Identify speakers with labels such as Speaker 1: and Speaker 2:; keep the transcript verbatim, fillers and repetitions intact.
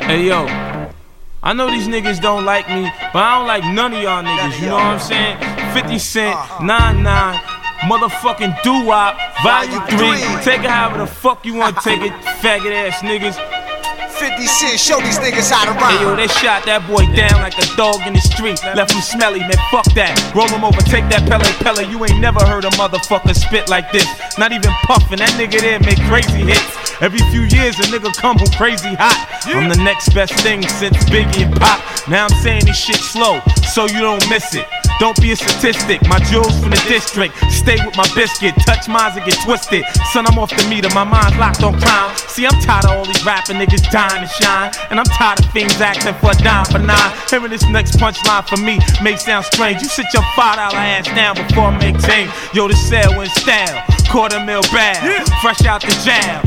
Speaker 1: Hey yo, I know these niggas don't like me, but I don't like none of y'all niggas, you know what I'm saying? fifty Cent, nine nine, motherfucking doo-wop, volume three, take it however the fuck you wanna take it, faggot ass niggas.
Speaker 2: fifty Cent, show these niggas how to rhyme.
Speaker 1: Hey yo, they shot that boy down like a dog in the street. Left him smelly, man, fuck that. Roll him over, take that Pele Pele. You ain't never heard a motherfucker spit like this. Not even puffin', that nigga there make crazy hits. Every few years a nigga come home crazy hot. I'm the next best thing since Biggie and Pop. Now I'm saying this shit slow, so you don't miss it. Don't be a statistic, my jewels from the district. Stay with my biscuit, touch mines and get twisted. Son, I'm off the meter, my mind's locked on crime. See, I'm tired of all these rapping niggas dying to shine. And I'm tired of fiends acting for a dime for nine. Hearing this next punchline for me may sound strange. You sit your five dollar ass down before I make change. Yo, this sale in style, quarter mil bag, fresh out the jam.